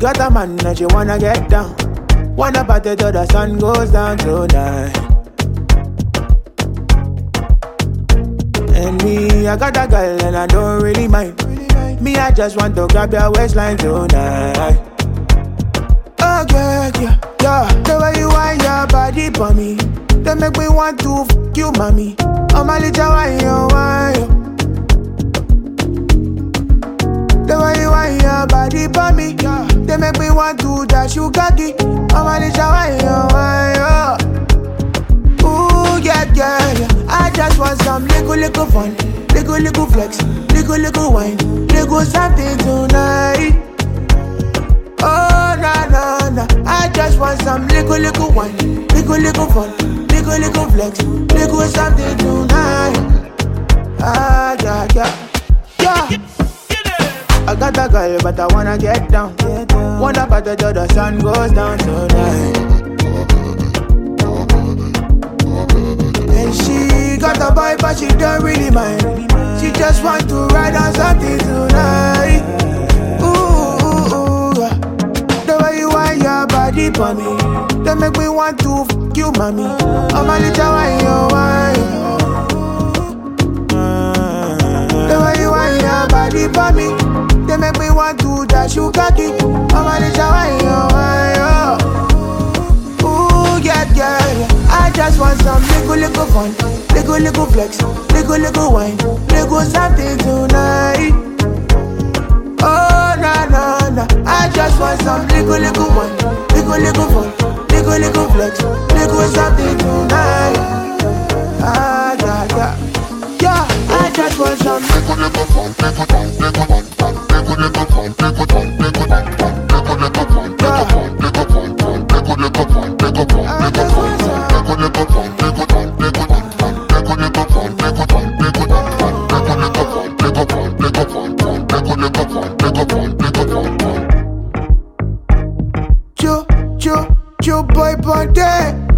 got a man and she wanna get down. Wanna party till the sun goes down tonight. And me, I got a girl and I don't really mind. Me, I just want to grab your waistline tonight. Oh yeah, yeah, yeah. The way you want your body for me, they make me want to f*** you, mommy. Oh my little wine, you wine. The way you want your body for me, they make me want to dash you cocky. Oh my little wine, you wine. Ooh yeah, yeah, yeah. I just want some little fun, little flex, little wine, little something tonight. Oh na na na, I just want some little wine, little fun, little flex, little something tonight. Ah yeah yeah yeah. I got a girl but I wanna get down. Wanna party till the sun goes down tonight. And she got a boy but she don't really mind. She just want to ride on something tonight. Ooh, the way you want your body for me, they make me want to f*** you, mommy. Oh my little wine, you wine. The way you want your body for me, they make me want to dash you cocky. Oh my little wine, you wine. Ooh yeah, yeah, yeah. I just want some little fun, little flex, little wine, little something tonight. Oh na na na, I just want some little wine, little fun, little flex, little something tonight. Ah yeah yeah yeah, I just want some little fun, little fun, little fun, little fun, little fun, little fun, little fun, little fun, little fun, little fun, little fun, little fun. Joe boy Bondé.